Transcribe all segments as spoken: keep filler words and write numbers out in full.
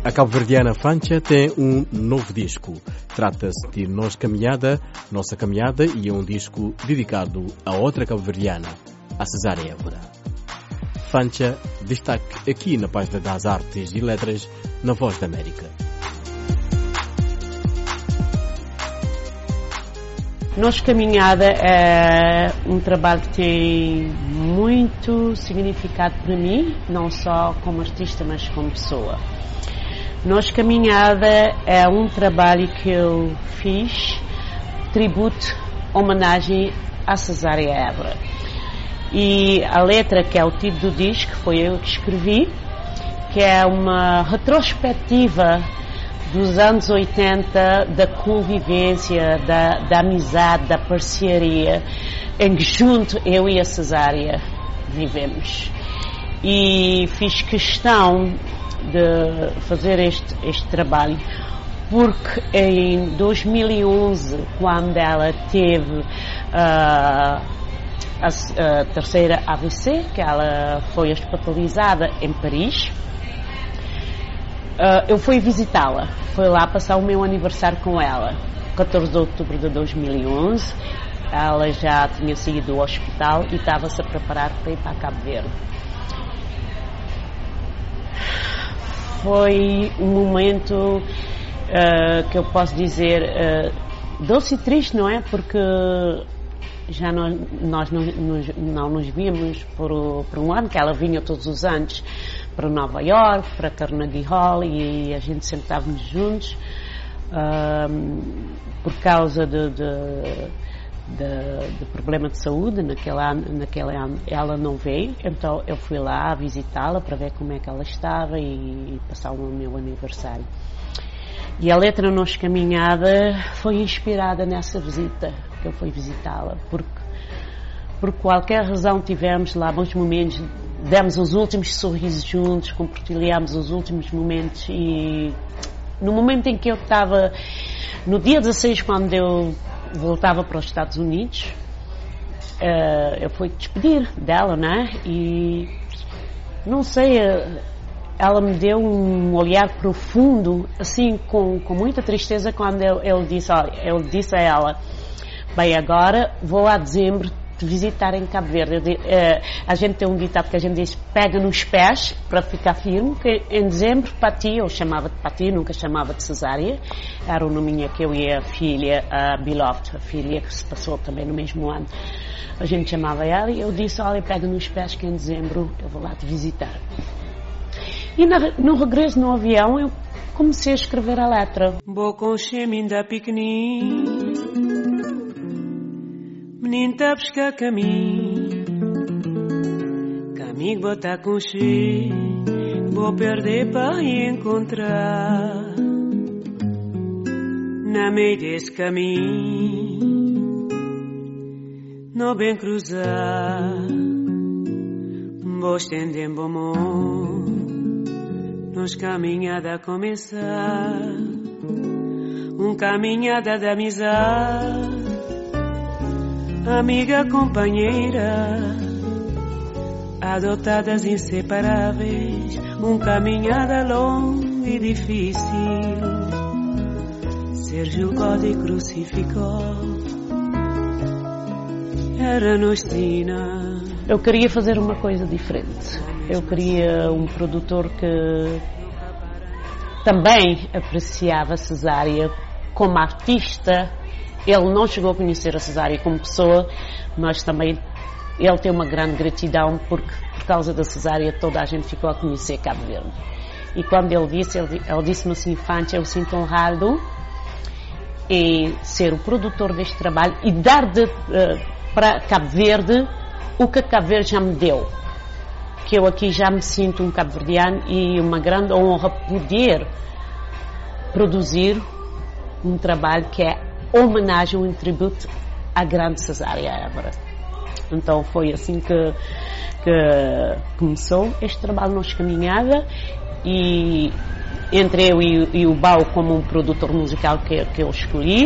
A cabo-verdiana Fancha tem um novo disco. Trata-se de Nós Caminhada, Nossa Caminhada, e é um disco dedicado a outra cabo-verdiana, a Cesária Évora. Fancha, destaque aqui na página das Artes e Letras, na Voz da América. Nós Caminhada é um trabalho que tem muito significado para mim, não só como artista, mas como pessoa. Nós Caminhada é um trabalho que eu fiz, tributo, homenagem à Cesária Évora. E a letra, que é o título do disco, foi eu que escrevi, que é uma retrospectiva dos anos oitenta, da convivência, da, da amizade, da parceria, em que junto eu e a Cesária vivemos. E fiz questão de fazer este, este trabalho porque em dois mil e onze, quando ela teve uh, a, a terceira A V C, que ela foi hospitalizada em Paris, Uh, eu fui visitá-la, fui lá passar o meu aniversário com ela, catorze de outubro de dois mil e onze. Ela já tinha saído do hospital e estava-se a preparar para ir para Cabo Verde. Foi um momento uh, que eu posso dizer uh, doce e triste, não é? Porque já não, nós não nos, não nos víamos por, por um ano, que ela vinha todos os anos para Nova York, para Carnegie Hall, e a gente sempre estávamos juntos. Um, por causa de, de, de, de problema de saúde, naquele ano, naquele ano ela não veio, então eu fui lá visitá-la para ver como é que ela estava e, e passar o meu aniversário. E a letra Nós Caminhada foi inspirada nessa visita, que eu fui visitá-la, porque por qualquer razão tivemos lá bons momentos, demos os últimos sorrisos juntos, compartilhamos os últimos momentos. E no momento em que eu estava, no dia dezasseis, quando eu voltava para os Estados Unidos, uh, eu fui despedir dela, né? E não sei, ela me deu um olhar profundo, assim, com, com muita tristeza, quando eu, eu, disse, olha, eu disse a ela: bem, agora vou a dezembro te visitar em Cabo Verde. Uh, a gente tem um ditado que a gente diz: pega nos pés para ficar firme, que em dezembro, Pati, eu chamava de Pati, nunca chamava de Cesária, era o nominho que eu e a filha, a Beloved, a filha que se passou também no mesmo ano, a gente chamava ela, e eu disse: olha, pega nos pés que em dezembro eu vou lá te visitar. E na, no regresso no avião eu comecei a escrever a letra. Bo com cheminda pequenino, menino tá buscar caminho, caminho botar com cheio, vou perder para encontrar. Na meio desse caminho, não bem cruzar, vou estender bom mão, nos caminhada a começar, um caminhada de amizade, amiga, companheira, adotadas inseparáveis, um caminhada longo e difícil, ser julgado e crucificado, era nostina. Eu queria fazer uma coisa diferente. Eu queria um produtor que também apreciava a Cesária como artista. Ele não chegou a conhecer a Cesária como pessoa, mas também ele tem uma grande gratidão porque, por causa da Cesária, toda a gente ficou a conhecer Cabo Verde. E quando ele disse, ele, ele disse-me assim: Fancha, eu sinto honrado em ser o produtor deste trabalho e dar de, uh, para Cabo Verde o que Cabo Verde já me deu. Que eu aqui já me sinto um cabo-verdiano e uma grande honra poder produzir um trabalho que é homenagem, um tributo à grande Cesária Évora. Então foi assim que, que começou este trabalho Nós Caminhada, e entre eu e, e o Bau como um produtor musical que, que eu escolhi,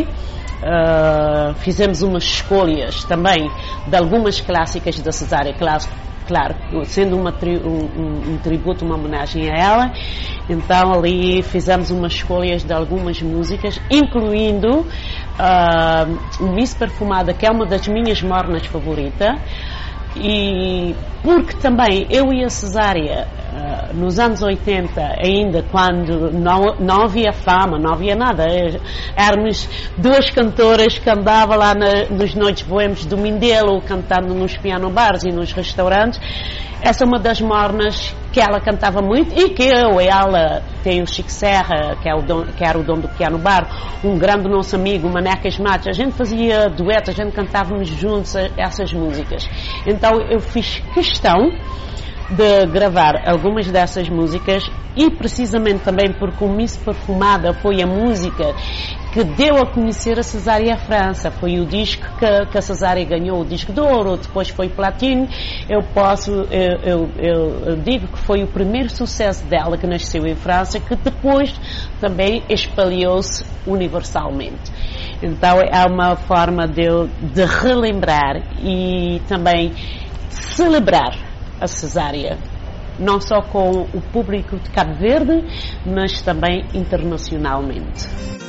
uh, fizemos umas escolhas também de algumas clássicas da Cesária. Claro, claro, sendo uma tri, um, um, um tributo, uma homenagem a ela, então ali fizemos umas escolhas de algumas músicas, incluindo uh, Miss Perfumada, que é uma das minhas mornas favoritas, e porque também eu e a Cesária, uh, nos anos oitenta, ainda quando não, não havia fama, não havia nada, éramos duas cantoras que andavam lá na, nos noites boêmios do Mindelo, cantando nos piano bars e nos restaurantes. Essa é uma das mornas que ela cantava muito, e que eu e ela, tem o Chico Serra, que, é o don, que era o dono do piano bar, um grande nosso amigo, Manecas Matos, a gente fazia duetos, a gente cantávamos juntos essas músicas. Então eu fiz questão de gravar algumas dessas músicas, e precisamente também porque o Miss Perfumada foi a música que deu a conhecer a Cesária à França, foi o disco que, que a Cesária ganhou, o disco de ouro, depois foi platino. Eu posso, eu, eu, eu digo que foi o primeiro sucesso dela, que nasceu em França, que depois também espalhou-se universalmente. Então é uma forma de, de relembrar e também celebrar a Cesária, não só com o público de Cabo Verde, mas também internacionalmente.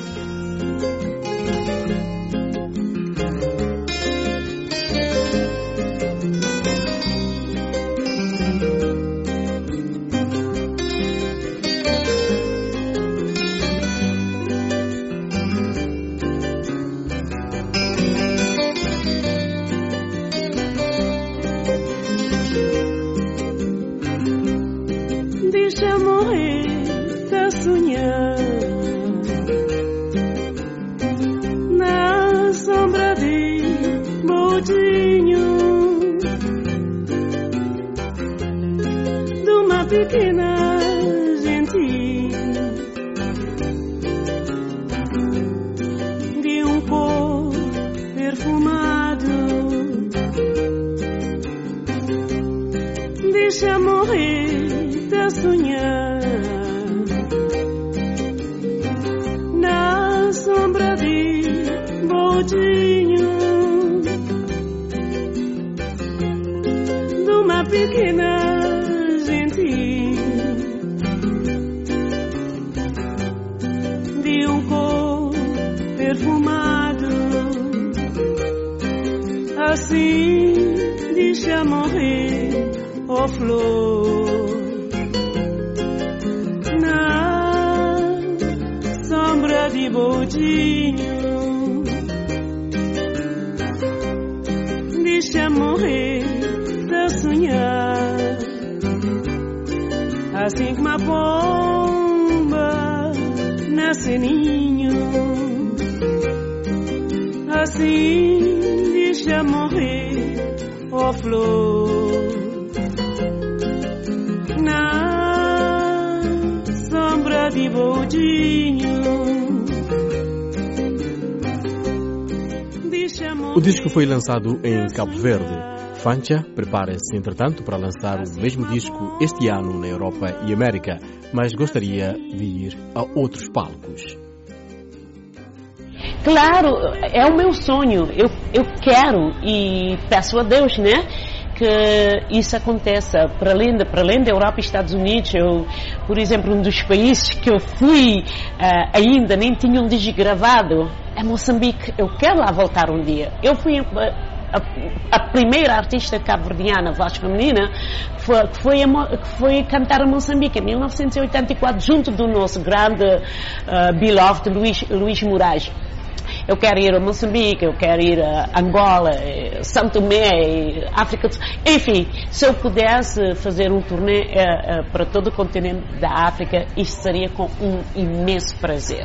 Deixa morrer, tá sonhando na sombra de Boldinho, de uma pequena gentinha, de um pó perfumado. Deixa morrer, tá sonhar na sombra de Boldinho, de uma pequena gentinha, de um corpo perfumado. Assim deixa morrer, ó flor, na sombra de Boldinho. Deixa morrer, tá sonhar, assim como a pomba nasce ninho. Assim deixa morrer, ó flor, na sombra de Boldinho. O disco foi lançado em Cabo Verde. Fancha prepara-se, entretanto, para lançar o mesmo disco este ano na Europa e América, mas gostaria de ir a outros palcos. Claro, é o meu sonho. Eu, eu quero e peço a Deus, né, que isso aconteça para além, de, para além da Europa e Estados Unidos. Eu, por exemplo, um dos países que eu fui uh, ainda nem tinha um disco gravado é Moçambique. Eu quero lá voltar um dia. Eu fui a, a, a primeira artista cabo-verdiana, voz feminina, que foi, que, foi a, que foi cantar a Moçambique em mil novecentos e oitenta e quatro, junto do nosso grande uh, beloved Luís, Luís Moraes. Eu quero ir a Moçambique, eu quero ir a Angola, São Tomé, África do Sul. Enfim, se eu pudesse fazer um turnê uh, uh, para todo o continente da África, isto seria com um imenso prazer.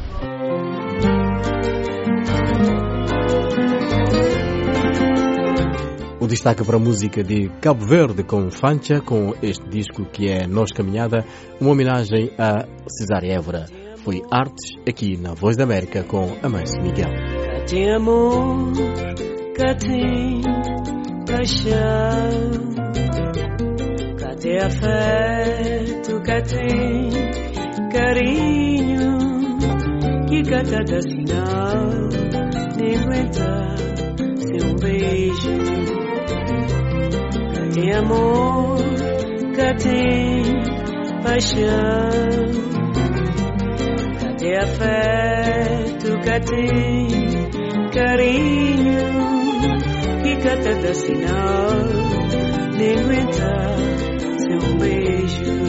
O destaque para a música de Cabo Verde com Fancha, com este disco que é Nós Caminhada, uma homenagem a Cesária Évora. Foi Artes, aqui na Voz da América, com Amâncio Miguel. Cá tem amor, cá tem paixão, cá tem afeto, cá tem carinho, que cá cada sinal nem aguenta sem um beijo. Cá tem tem amor, cá tem paixão, cá tem afeto, cá tem carinho, e cá te dá sinal, nem aguenta seu beijo.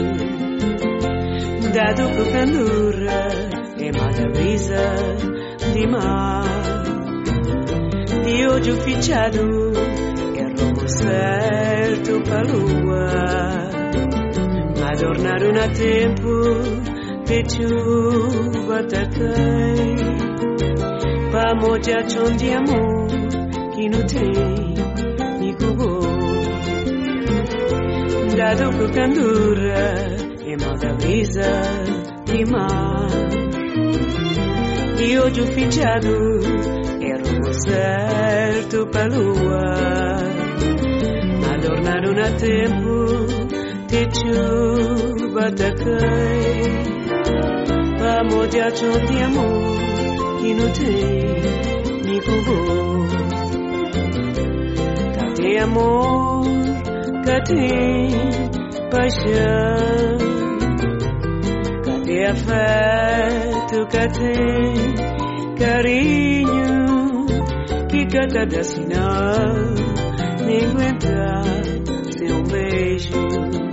Dado por candura, é mata brisa de mar, de olho fechado, é rumo certo pra lua. Adornaram a tempo de chuva até cai, pra muchachón de amor que não tem igual. Dado por candura, é mata brisa de mar, de olho fechado, é rumo certo pra lua. Adornaram a tempo de chuva até cai, pra muchachón de amor que não tem igual. Cá tem amor, cá tem paixão, cá tem afeto, cá tem carinho, que cá te dá sinal, nem aguenta seu beijo.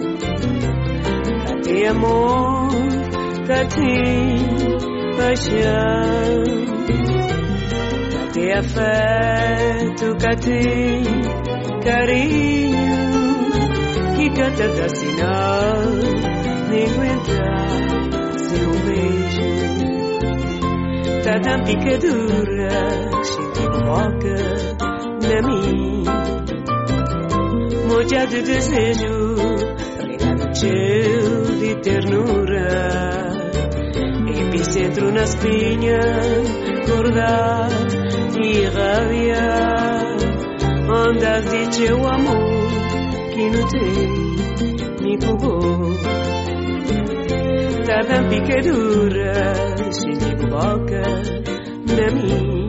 Cá tem amor, cá tem paixão, cá tem afeto, cá tem carinho, que cá te dá sinal, nem aguenta seu beijo. Tá dando picadura, senti boca na mim, moja de desejo, regado cheio de ternura, epicentro na espinha, corda e rabia, ondas de teu amor que não tem me cubou. Tá dando picadura, senti boca na mim,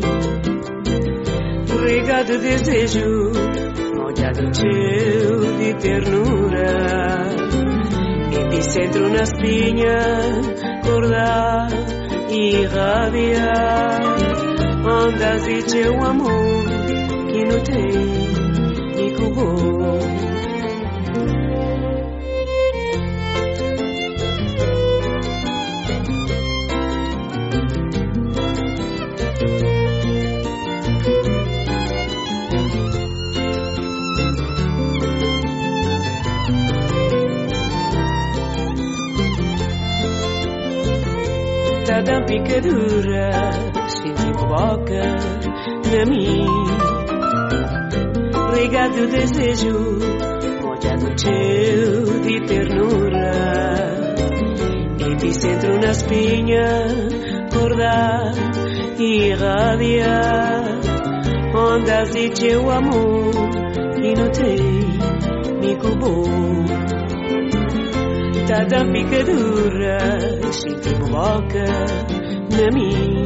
regado desejo, molhado cheio de ternura, epicentro na espinha, corda e rabia, ondas de teu amor que não tem igual. Tá dando picadura, senti boca na mim, regado desejo, molhado cheio de ternura, epicentro na espinha, corda e rabia, ondas de teu amor que não tem me cubou. Tá dando picadura, senti boca na mim,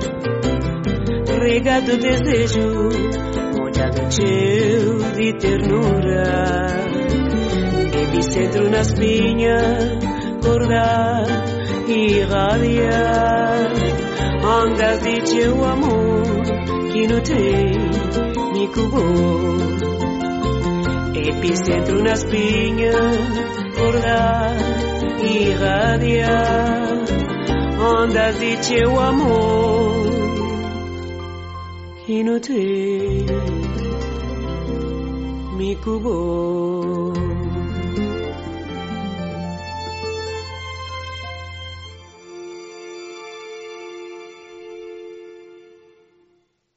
regado desejo, molhado cheio de ternura, epicentro na espinha, corda e rabia, ondas de teu amor que não tem me cubou. Epicentro na espinha, corda e radia, ondas de teu amor que não tem me cubou.